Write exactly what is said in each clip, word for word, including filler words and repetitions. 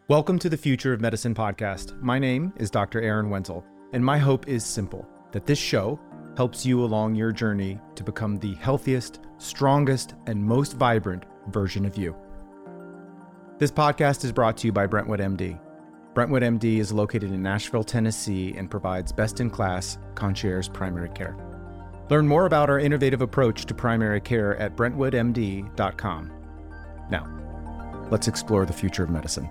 Welcome to the Future of Medicine podcast. My name is Doctor Aaron Wenzel, and my hope is simple, that this show helps you along your journey to become the healthiest, strongest, and most vibrant version of you. This podcast is brought to you by Brentwood M D. Brentwood M D is located in Nashville, Tennessee, and provides best-in-class concierge primary care. Learn more about our innovative approach to primary care at brentwood m d dot com. Now, let's explore the future of medicine.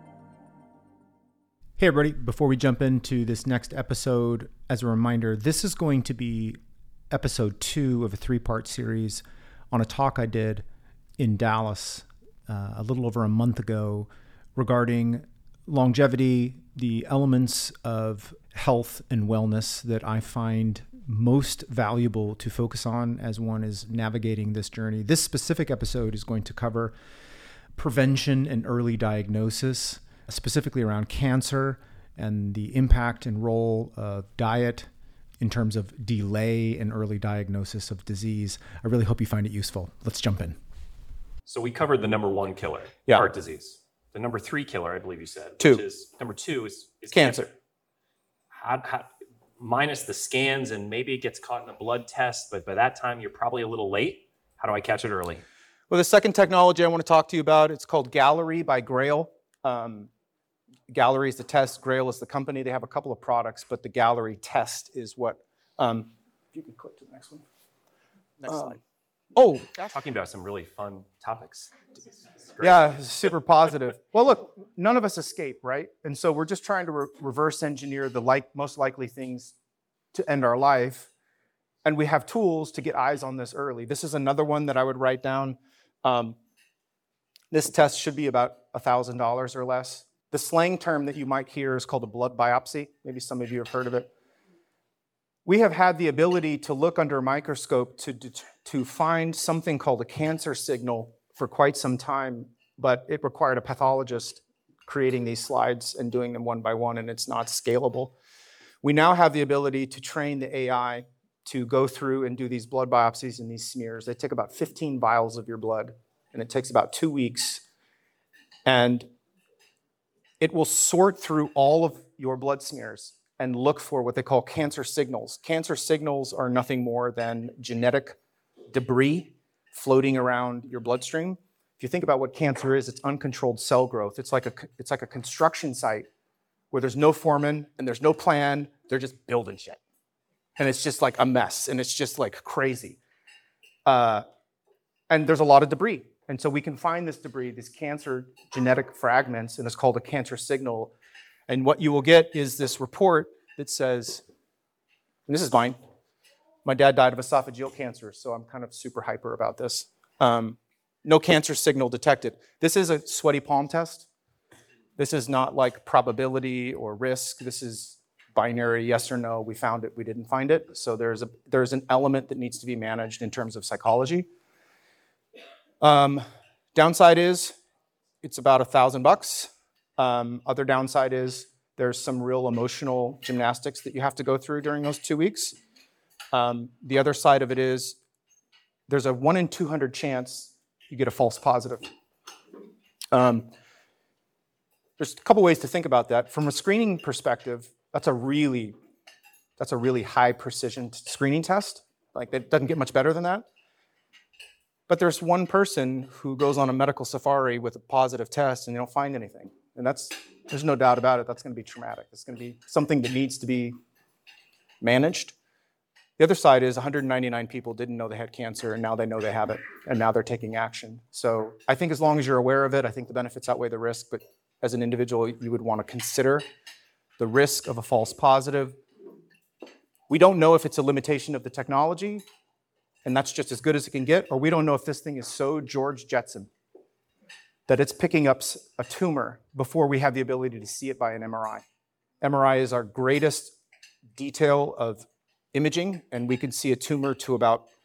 Hey everybody, before we jump into this next episode, as a reminder, this is going to be episode two of a three-part series on a talk I did in Dallas uh, a little over a month ago regarding longevity, the elements of health and wellness that I find most valuable to focus on as one is navigating this journey. This specific episode is going to cover prevention and early diagnosis, specifically around cancer and the impact and role of diet in terms of delay and early diagnosis of disease. I really hope you find it useful. Let's jump in. So we covered the number one killer, yeah. heart disease. The number three killer, I believe you said, two. which is number two is, is cancer. cancer. How, how, minus the scans, and maybe it gets caught in a blood test, but by that time you're probably a little late. How do I catch it early? Well, the second technology I want to talk to you about, it's called Galleri by Grail. Um, Galleri is the test, Grail is the company. They have a couple of products, but the Galleri test is what, um, if you can click to the next one. Next um, slide. Oh, talking about some really fun topics. Yeah, super positive. Well, look, none of us escape, right? And so we're just trying to re- reverse engineer the like, most likely things to end our life. And we have tools to get eyes on this early. This is another one that I would write down. Um, this test should be about one thousand dollars or less. The slang term that you might hear is called a blood biopsy. Maybe some of you have heard of it. We have had the ability to look under a microscope to, to find something called a cancer signal for quite some time, but it required a pathologist creating these slides and doing them one by one, and it's not scalable. We now have the ability to train the A I to go through and do these blood biopsies and these smears. They take about fifteen vials of your blood, and it takes about two weeks. And it will sort through all of your blood smears and look for what they call cancer signals. Cancer signals are nothing more than genetic debris floating around your bloodstream. If you think about what cancer is, it's uncontrolled cell growth. It's like a, it's like a construction site where there's no foreman and there's no plan. They're just building shit. And it's just like a mess, and it's just like crazy. Uh, and there's a lot of debris. And so we can find this debris, these cancer genetic fragments, and it's called a cancer signal. And what you will get is this report that says, and this is mine, my dad died of esophageal cancer, so I'm kind of super hyper about this. Um, no cancer signal detected. This is a sweaty palm test. This is not like probability or risk. This is binary, yes or no. We found it, we didn't find it. So there's a there's an element that needs to be managed in terms of psychology. Um, downside is it's about a thousand bucks. Um, other downside is there's some real emotional gymnastics that you have to go through during those two weeks. Um, the other side of it is there's a one in two hundred chance you get a false positive. Um, there's a couple ways to think about that. From a screening perspective, that's a really that's a really high precision t- screening test. Like it doesn't get much better than that. But there's one person who goes on a medical safari with a positive test and they don't find anything. And that's, there's no doubt about it, that's going to be traumatic. It's going to be something that needs to be managed. The other side is one hundred ninety-nine people didn't know they had cancer, and now they know they have it, and now they're taking action. So I think as long as you're aware of it, I think the benefits outweigh the risk, but as an individual, you would want to consider the risk of a false positive. We don't know if it's a limitation of the technology, and that's just as good as it can get, or we don't know if this thing is so George Jetson that it's picking up a tumor before we have the ability to see it by an M R I. M R I is our greatest detail of imaging, and we can see a tumor to about zero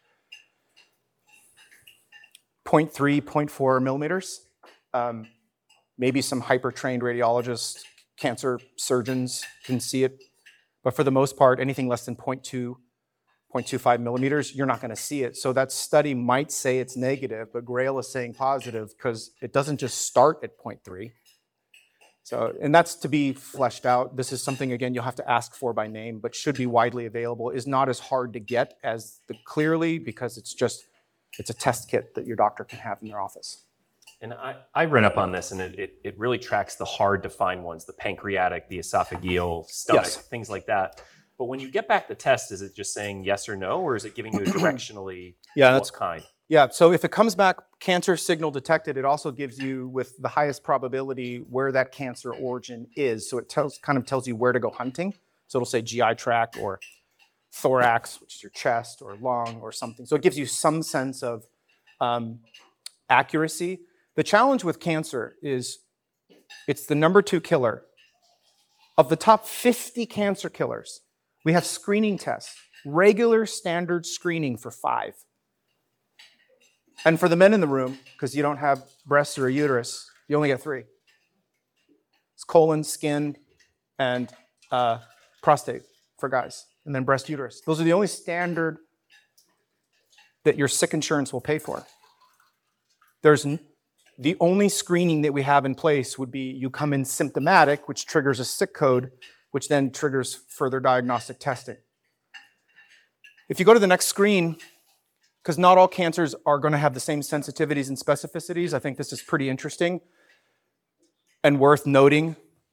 point three, zero point four millimeters. Um, maybe some hyper-trained radiologists, cancer surgeons can see it, but for the most part, anything less than zero point two, zero point two five millimeters, you're not going to see it. So that study might say it's negative, but Grail is saying positive because it doesn't just start at zero point three. So, and that's to be fleshed out. This is something, again, you'll have to ask for by name, but should be widely available. Is not as hard to get as the Clearly, because it's just, it's a test kit that your doctor can have in their office. And I, I read up on this, and it, it, it really tracks the hard to find ones, the pancreatic, the esophageal, stomach, Yes. things like that. But when you get back the test, is it just saying yes or no, or is it giving you directionally Yeah, what that's kind? Yeah, so if it comes back cancer signal detected, it also gives you with the highest probability where that cancer origin is. So it tells kind of tells you where to go hunting. So it'll say G I tract or thorax, which is your chest, or lung or something. So it gives you some sense of um, accuracy. The challenge with cancer is it's the number two killer. Of the top fifty cancer killers, we have screening tests, regular standard screening for five. And for the men in the room, because you don't have breasts or a uterus, you only get three. It's colon, skin, and uh, prostate for guys, and then breast, uterus. Those are the only standard that your sick insurance will pay for. There's n- the only screening that we have in place would be you come in symptomatic, which triggers a sick code, which then triggers further diagnostic testing. If you go to the next screen, because not all cancers are going to have the same sensitivities and specificities. I think this is pretty interesting and worth noting.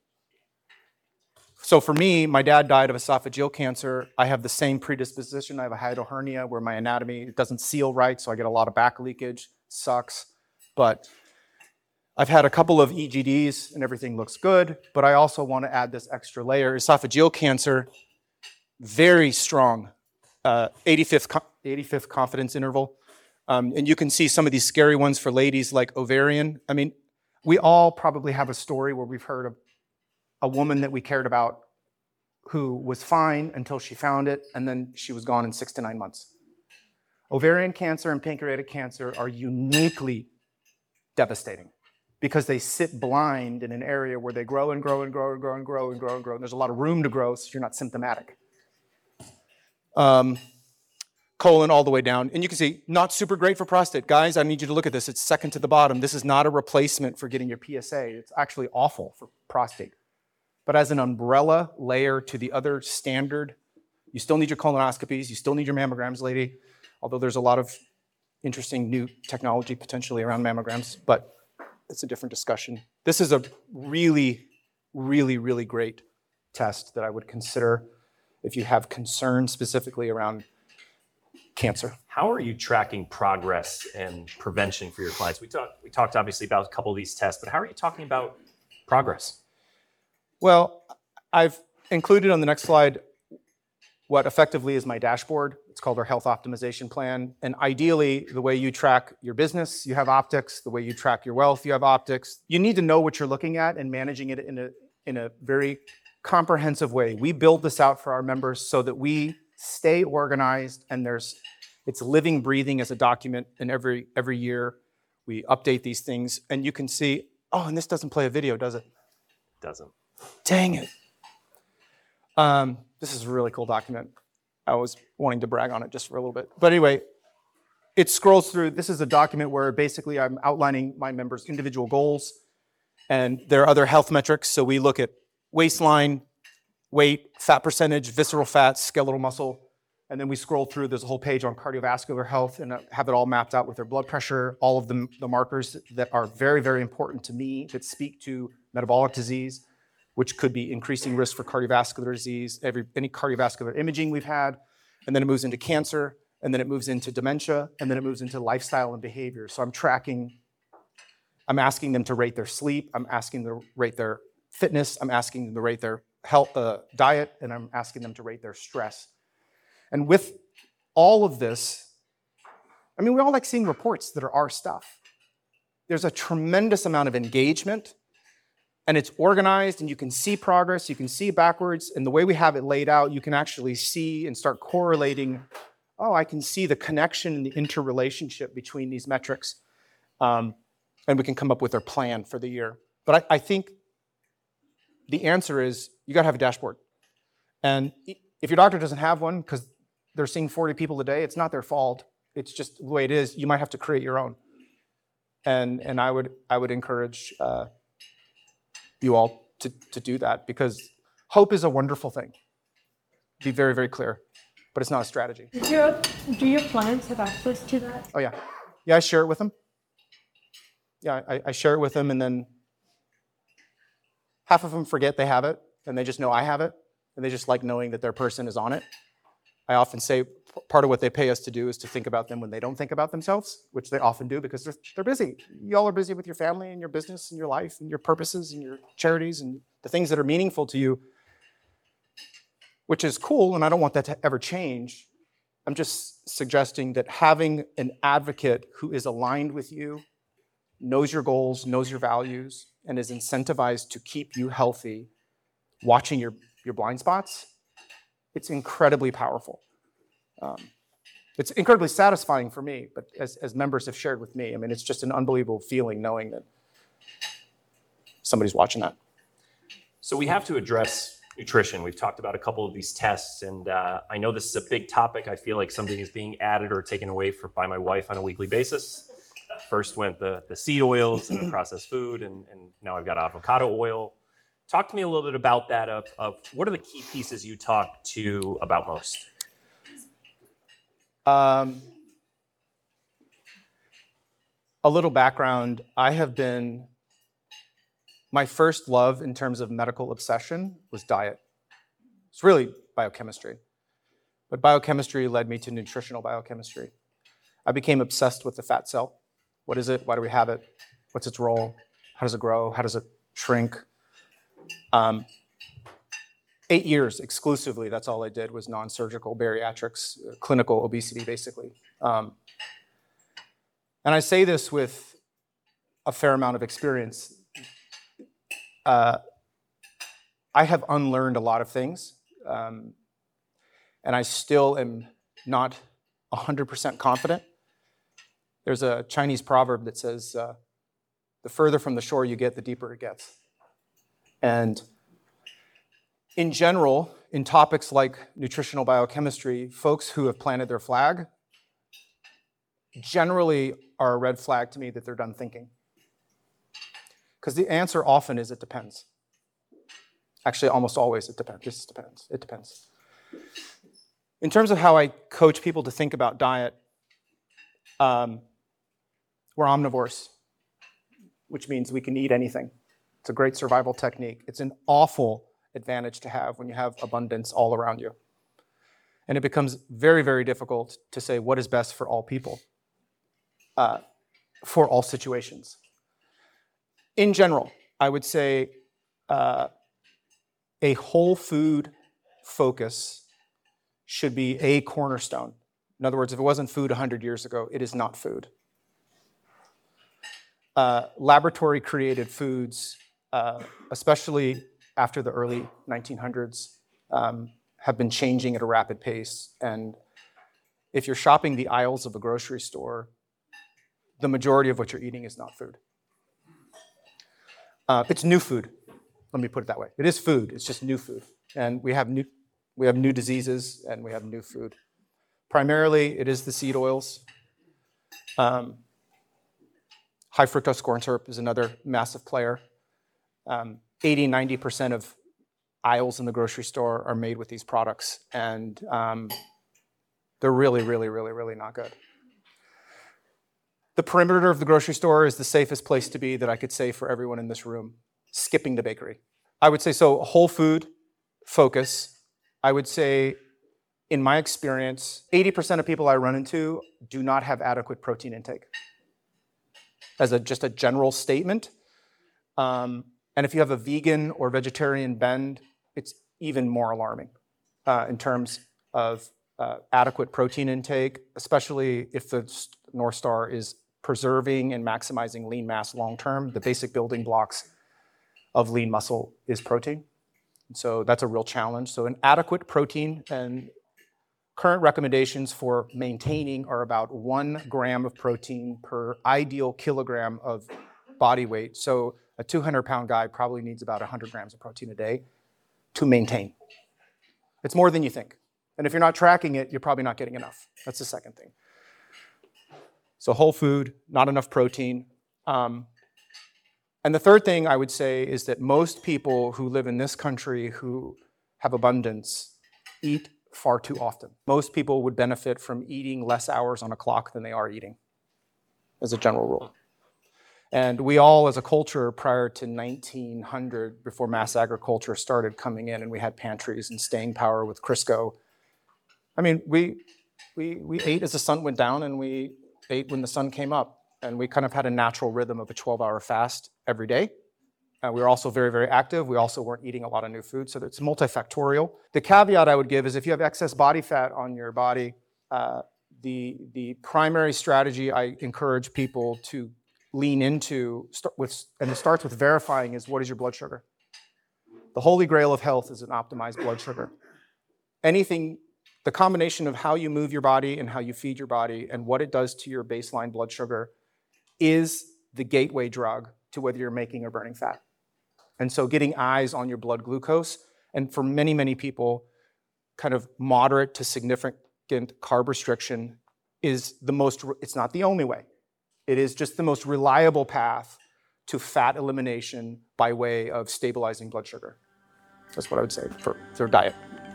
So for me, my dad died of esophageal cancer. I have the same predisposition. I have a hiatal hernia where my anatomy it doesn't seal right, so I get a lot of back leakage. Sucks. But I've had a couple of E G Ds and everything looks good, but I also want to add this extra layer. Esophageal cancer, very strong. Uh, eighty-fifth, eighty-fifth confidence interval. Um, and you can see some of these scary ones for ladies like ovarian. I mean, we all probably have a story where we've heard of a woman that we cared about who was fine until she found it, and then she was gone in six to nine months. Ovarian cancer and pancreatic cancer are uniquely devastating because they sit blind in an area where they grow and grow and grow and grow and grow and grow and grow. And there's a lot of room to grow, so you're not symptomatic. Um, colon all the way down. And you can see, not super great for prostate. Guys, I need you to look at this. It's second to the bottom. This is not a replacement for getting your P S A. It's actually awful for prostate. But as an umbrella layer to the other standard, you still need your colonoscopies. You still need your mammograms, lady. Although there's a lot of interesting new technology potentially around mammograms, but it's a different discussion. This is a really, really, really great test that I would consider if you have concerns specifically around cancer. How are you tracking progress and prevention for your clients? We talked we talked obviously about a couple of these tests, but how are you talking about progress? Well, I've included on the next slide what effectively is my dashboard. It's called our health optimization plan. And ideally, the way you track your business, you have optics. The way you track your wealth, you have optics. You need to know what you're looking at and managing it in a, in a very comprehensive way. We build this out for our members so that we stay organized and there's it's living, breathing as a document, and every every year we update these things. And you can see, oh, and this doesn't play a video, does it? Doesn't. Dang it. Um, this is a really cool document. I was wanting to brag on it just for a little bit. But anyway, it scrolls through. This is a document where basically I'm outlining my members' individual goals and their other health metrics. So we look at waistline, weight, fat percentage, visceral fat, skeletal muscle, and then we scroll through. There's a whole page on cardiovascular health and have it all mapped out with their blood pressure, all of the, the markers that are very, very important to me that speak to metabolic disease, which could be increasing risk for cardiovascular disease, every, any cardiovascular imaging we've had, and then it moves into cancer, and then it moves into dementia, and then it moves into lifestyle and behavior. So I'm tracking, I'm asking them to rate their sleep, I'm asking them to rate their fitness, I'm asking them to rate their health, uh, diet, and I'm asking them to rate their stress. And with all of this, I mean, we all like seeing reports that are our stuff. There's a tremendous amount of engagement, and it's organized, and you can see progress, you can see backwards, and the way we have it laid out, you can actually see and start correlating, oh, I can see the connection and the interrelationship between these metrics, um, and we can come up with our plan for the year. But I, I think the answer is you gotta have a dashboard. And if your doctor doesn't have one, because they're seeing forty people a day, it's not their fault. It's just the way it is. You might have to create your own. And and I would I would encourage uh, you all to, to do that, because hope is a wonderful thing. Be very, very clear, but it's not a strategy. Do your, do your clients have access to that? Oh, yeah. Yeah, I share it with them. Yeah, I, I share it with them, and then half of them forget they have it, and they just know I have it, and they just like knowing that their person is on it. I often say part of what they pay us to do is to think about them when they don't think about themselves, which they often do because they're, they're busy. Y'all are busy with your family and your business and your life and your purposes and your charities and the things that are meaningful to you, which is cool, and I don't want that to ever change. I'm just suggesting that having an advocate who is aligned with you, knows your goals, knows your values, and is incentivized to keep you healthy, watching your, your blind spots, it's incredibly powerful. Um, it's incredibly satisfying for me, but as, as members have shared with me, I mean, it's just an unbelievable feeling knowing that somebody's watching that. So we have to address nutrition. We've talked about a couple of these tests, and uh, I know this is a big topic. I feel like something is being added or taken away for, by my wife on a weekly basis. First went the, the seed oils and the processed food, and, and now I've got avocado oil. Talk to me a little bit about that, of, of what are the key pieces you talk to about most? Um, a little background, I have been, my first love in terms of medical obsession was diet. It's really biochemistry. But biochemistry led me to nutritional biochemistry. I became obsessed with the fat cell. What is it? Why do we have it? What's its role? How does it grow? How does it shrink? Um, eight years exclusively, that's all I did, was non-surgical bariatrics, uh, clinical obesity, basically. Um, and I say this with a fair amount of experience. Uh, I have unlearned a lot of things, um, and I still am not one hundred percent confident. There's a Chinese proverb that says, uh, the further from the shore you get, the deeper it gets. And in general, in topics like nutritional biochemistry, folks who have planted their flag generally are a red flag to me that they're done thinking. Because the answer often is it depends. Actually, almost always it depends. It just depends. It depends. In terms of how I coach people to think about diet, um, we're omnivores, which means we can eat anything. It's a great survival technique. It's an awful advantage to have when you have abundance all around you. And it becomes very, very difficult to say what is best for all people, uh, for all situations. In general, I would say uh, a whole food focus should be a cornerstone. In other words, if it wasn't food one hundred years ago, it is not food. Uh, laboratory-created foods, uh, especially after the early nineteen hundreds, um, have been changing at a rapid pace. And if you're shopping the aisles of a grocery store, the majority of what you're eating is not food. Uh, it's new food. Let me put it that way. It is food. It's just new food. And we have new, we have new diseases, and we have new food. Primarily, it is the seed oils. Um, high fructose corn syrup is another massive player. Um, eighty, ninety percent of aisles in the grocery store are made with these products, and um, they're really, really, really, really not good. The perimeter of the grocery store is the safest place to be that I could say for everyone in this room, skipping the bakery. I would say so, whole food focus. I would say, in my experience, eighty percent of people I run into do not have adequate protein intake. As a, just a general statement. Um, and if you have a vegan or vegetarian bend, it's even more alarming uh, in terms of uh, adequate protein intake, especially if the North Star is preserving and maximizing lean mass long-term. The basic building blocks of lean muscle is protein. So that's a real challenge. So an adequate protein, and current recommendations for maintaining are about one gram of protein per ideal kilogram of body weight. So a two hundred pound guy probably needs about one hundred grams of protein a day to maintain. It's more than you think. And if you're not tracking it, you're probably not getting enough. That's the second thing. So whole food, not enough protein. Um, And the third thing I would say is that most people who live in this country who have abundance eat far too often. Most people would benefit from eating less hours on a clock than they are eating, as a general rule. And we all, as a culture, prior to nineteen hundred, before mass agriculture started coming in and we had pantries and staying power with Crisco, I mean, we, we, we ate as the sun went down and we ate when the sun came up. And we kind of had a natural rhythm of a twelve-hour fast every day. Uh, we were also very, very active. We also weren't eating a lot of new food, so it's multifactorial. The caveat I would give is if you have excess body fat on your body, uh, the, the primary strategy I encourage people to lean into, start with, and it starts with verifying, is what is your blood sugar? The holy grail of health is an optimized blood sugar. Anything, the combination of how you move your body and how you feed your body and what it does to your baseline blood sugar is the gateway drug to whether you're making or burning fat. And so getting eyes on your blood glucose, and for many, many people, kind of moderate to significant carb restriction is the most, it's not the only way. It is just the most reliable path to fat elimination by way of stabilizing blood sugar. That's what I would say for their diet.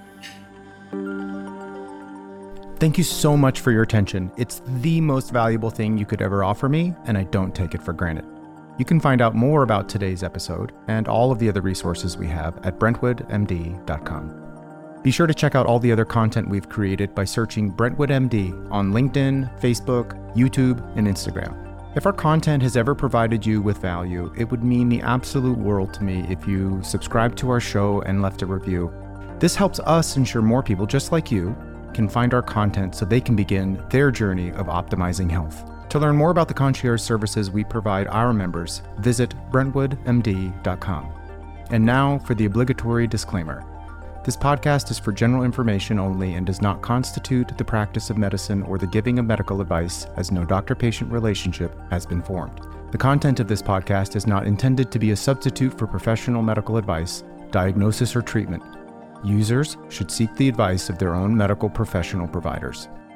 Thank you so much for your attention. It's the most valuable thing you could ever offer me, and I don't take it for granted. You can find out more about today's episode and all of the other resources we have at brentwood m d dot com. Be sure to check out all the other content we've created by searching Brentwood M D on LinkedIn, Facebook, YouTube, and Instagram. If our content has ever provided you with value, it would mean the absolute world to me if you subscribed to our show and left a review. This helps us ensure more people just like you can find our content so they can begin their journey of optimizing health. To learn more about the concierge services we provide our members, visit brentwood m d dot com. And now for the obligatory disclaimer. This podcast is for general information only and does not constitute the practice of medicine or the giving of medical advice, as no doctor-patient relationship has been formed. The content of this podcast is not intended to be a substitute for professional medical advice, diagnosis, or treatment. Users should seek the advice of their own medical professional providers.